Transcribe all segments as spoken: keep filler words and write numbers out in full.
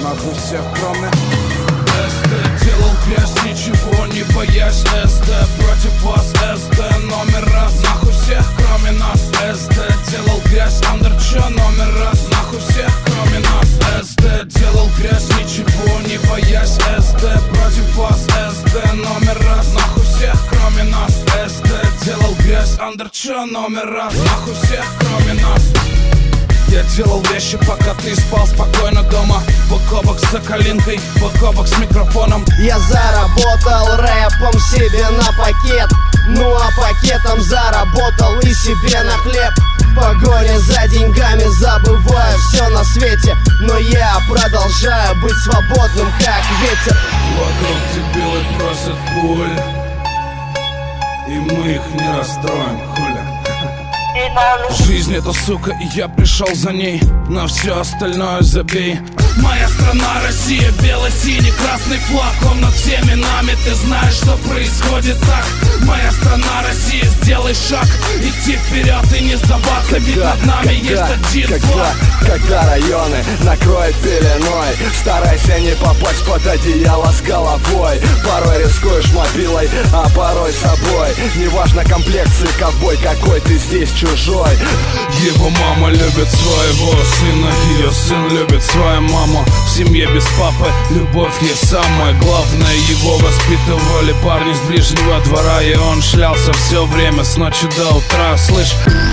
нахуй всех, кроме СД делал грязь, ничего не боясь. СД против вас, СД номер раз. Нахуй всех, кроме нас. СД делал грязь, Андерчо номер раз. Нахуй всех, кроме нас. СД делал грязь, ничего не боясь. СД против вас, СД номер раз. Нахуй всех, кроме нас. СД делал грязь, Андерчо номер раз. Нахуй всех, кроме нас. Я делал вещи, пока ты спал спокойно дома. Бок о бок с Соколинкой, бок о бок с микрофоном. Я заработал рэпом себе на пакет, ну а пакетом заработал и себе на хлеб. В погоне за деньгами забываю все на свете, но я продолжаю быть свободным, как ветер. Вокруг дебилы просят пуль, и мы их не расстроим, хуля. Жизнь это сука, и я пришел за ней. На все остальное забей. Моя страна Россия, бело-синий красный флаг. Он над всеми нами, ты знаешь, что происходит так. Моя страна Россия, сделай шаг, идти вперед и не сдаваться. Когда, ведь над нами когда, есть один когда, флаг. Когда районы накроет пеленой, старайся не попасть под одеяло с головой. Порой рискуешь мобилой, а порой собой. Неважно комплекции ковбой, какой ты здесь чужой. Его мама любит своего сына, ее сын любит свою маму. В семье без папы любовь есть самое главное. Его воспитывали парни с ближнего двора, и он шлялся все время с ночи до утра. Слышь,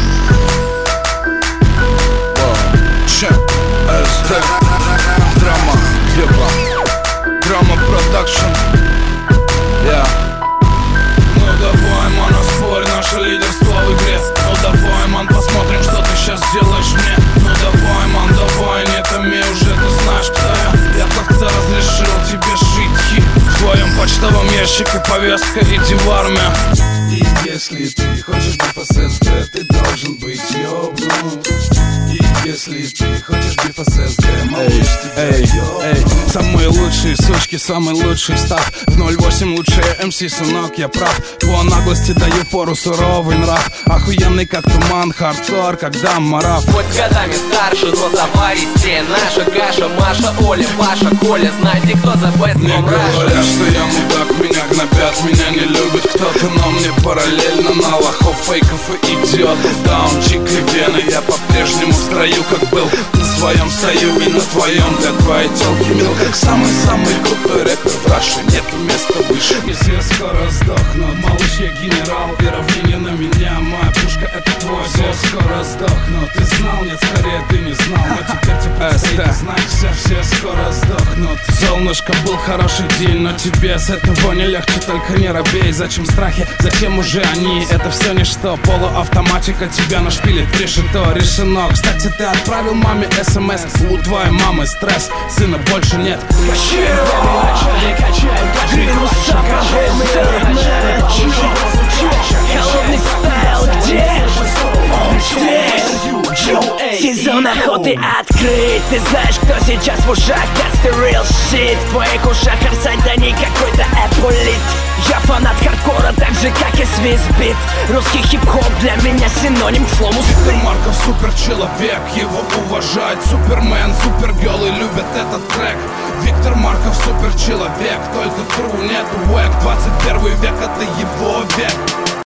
Че, СД, драма, еба, драма продакшн. Я Ну давай, ман, оспорь наше лидерство в игре. Ну давай, ман, посмотрим, что ты сейчас делаешь мне. Ну давай, ман, давай, не томи уже, ты знаешь, кто я. Я тот, кто разрешил тебе жить хит. В твоем почтовом ящике повестка, иди в армию. И если ты хочешь биф с СД, ты должен быть ёбнут. И если ты хочешь биф с СД, малыш, тебя эй, эй. Самые лучшие сучки, самый лучший став. В ноль восемь лучшие эм си, сынок, я прав. По наглости даю пору суровый нрав. Охуенный как туман, хардкор, когда марав. Хоть годами старше, но заваристее. Наша Гаша, Маша, Оля, Паша, Коля. Знаете, кто за бест, мне говорят, что я мудак, меня гнобят, меня не любит кто-то, но мне параллельно на лохов, фейков и идиотов. Даунчик и вены, я по-прежнему в строю, как был. На своем стою и на твоем для твоей телки мил. Как самый-самый крутой рэпер в Раше, нету места выше. Если я скоро сдохну, малыш, я генерал, и равнение на меня, моя пушка это твой. Все скоро сдохну, ты знал, нет, скорее ты не знал. Но теперь тебе предстоит знать, все, все скоро сдохнут. Солнышко, был хороший день, но тебе с этого не легче, только не робей. Зачем страхи, зачем уже они, это все ничто. Полуавтоматика тебя нашпилит, решето, решено. Кстати, ты отправил маме смс, у твоей мамы стресс, сына больше нет. Качаем, качаем, холодный стайл, где? Сезон охоты открыт. Ты знаешь, кто сейчас в ушах? That's the real shit. В твоих ушах Арсай, да не какой-то эполит. Я фанат хардкора, так же как и свистбит. Русский хип-хоп для меня синоним к слову Виктор Марков супер человек, его уважает Супермен, супергелы любят этот трек. Виктор Марков супер человек, только тру, нету вэк. Двадцать первый век это его век.